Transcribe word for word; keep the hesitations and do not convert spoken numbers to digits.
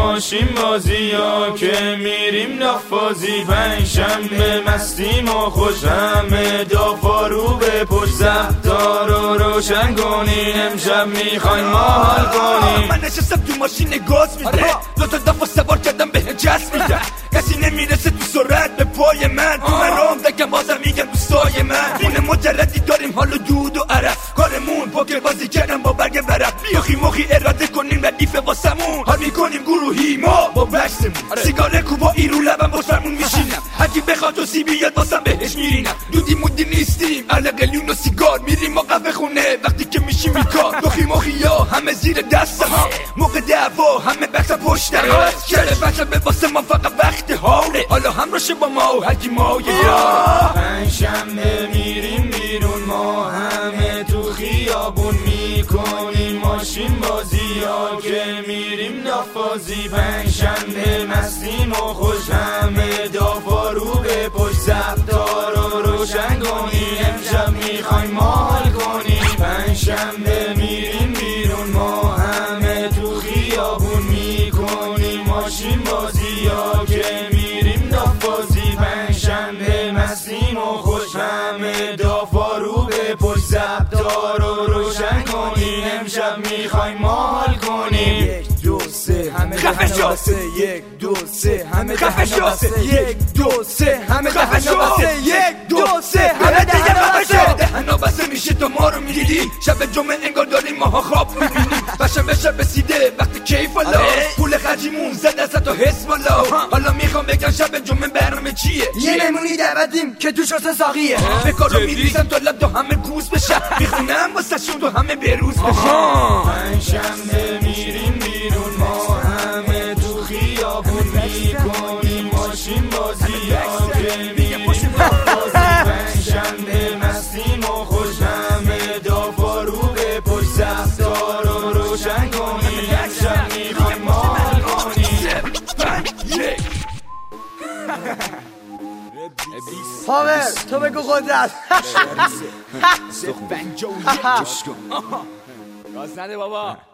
ماشین بازی ها که میریم نفاذی، پنجشنبه مستیم و خوش همه دافا رو به پشت، زبطا رو روشن کنین امشب میخواین ما حال کنیم. من نشستم تو ماشین گاز میده، دوتا دفعه سوار کردم به جس میده، کسی نمیرسه تو سرعت به پای من، تو من رام دکم بازم میگم دوستای من، خونه مجردی داریم حال و دود و عرف، کارمون پاکر بازی کردم با برگ برف، بیاخی مخی اراده کنیم ردیف واسمون، حال میکنیم گروهی ما با بکسمون، سیگار کوبایی رو لبم باش فرمون میشینم، هرکی بخواد و سی بیاد باسم بهش میرینم، دودی مودی نیستیم اهل قلیون و سیگار، میریم ما قهوه خونه وقتی که میشیم بیکار، دخی مخی ها همه زیر دست ها، موقع دعوا همه بکس پشت هست، کله بچه به واسه ما فقط وقت حاله، حالا هم راشه با ما و هرکی ما یه یار. پنجشنبه میریم بیرون ما همه تو خیابون، میکنیم ماشین بازی ها که میریم نفاذی، پنجشنبه مستیم و خوش همه دافا رو به پشت، زبطا رو روشن کنیم امشب میخوایم ما حال کنیم. پنجشنبه میریم بیرون ما همه تو خیابون، میکنیم ماشین بازی ها که میریم نفاذی، پنجشنبه مستیم و خوش همه دافا رو به پشت، زبطا رو روشن کنیم امشب میخوایم ما حال کنیم. یک دو سه همه خفه شو، یک دو سه همه خفه شو، یک دو سه همه خفه شو، یک دو سه همه دیگه خفه شو. دهنا بسته میشه تو ما رو میدیدی، شب جمعه انگار داریم ماها خواب میبینیم، بشه بشه بسیده وقتی کیف والا، پول خرجیمون زد از تو حس والا، حالا میخوام بگم شب جمعه برنامه چیه، یه نمونی دعوتیم که توش واسه ساقیه، به کارو میریزم تا لب تو همه گوز بشه، میخونم واسه شون تو همه بروز بشه. پنجشنبه میریم بیرون ما همه تو خیابون، میکنیم ماشین بازی ها که میریم نفاذی، پنجشنبه مستیم و خوش همه دافا رو به پشت، زبطا رو روشن کنیم امشب میخوایم ما حال کنیم. پاور تو بگو قدرت. گاز نده بابا.